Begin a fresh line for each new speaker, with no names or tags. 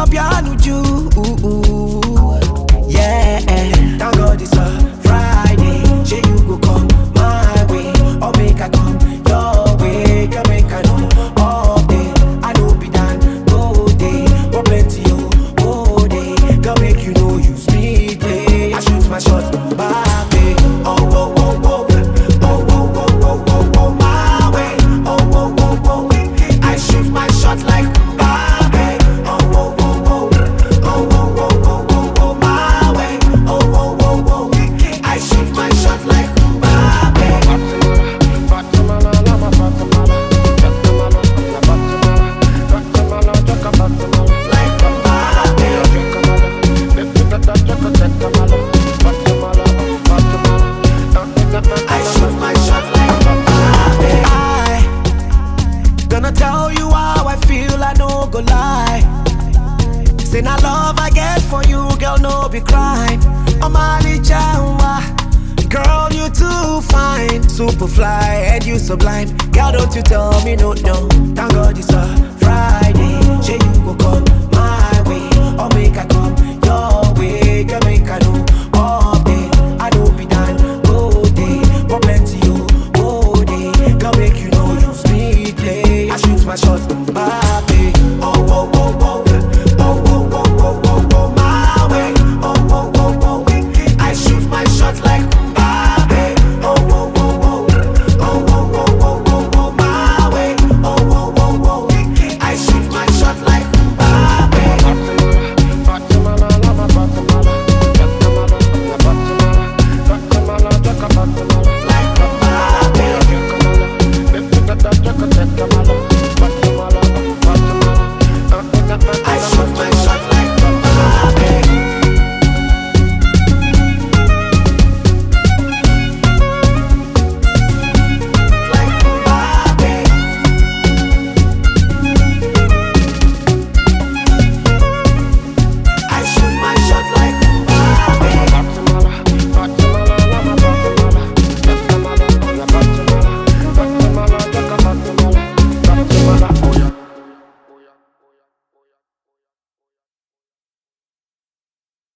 piano ju. Yeah, thank God it's a Friday. Say you go come my way, or make I come your way. Can make I know all day. I know be done go day, but plenty oh day. Can make you know you speed play. I shoot my shot back way. Oh oh oh oh oh oh oh oh oh oh my way. Oh oh oh oh. I shoot my shot like Mbappe. Oh oh oh oh oh oh oh oh oh oh my way. Oh oh oh oh. I shoot my shot like Mbappe. Like Mbappe. I shoot my shot like Mbappe. I gonna tell you how I feel, I no go lie. Say na love I get for you, girl, no be crime. I'm Ali Jawa, girl, you too fine. Super fly, and you sublime. Girl, don't you tell me no. Thank God it's a Friday. Say you go come my way, or make I come your way. Girl, make I know all day. I don't be done go day, but plenty oh day. Girl, make you know you speed play. I shoot my shot Mbappe. Oh oh oh oh oh oh oh oh oh oh my way. Oh oh oh oh. I shoot my shot like Mbappe. Oh oh oh oh oh oh oh oh oh oh my way. Oh oh oh oh. I shoot my shot like Mbappe. Like Mbappe. I shoot my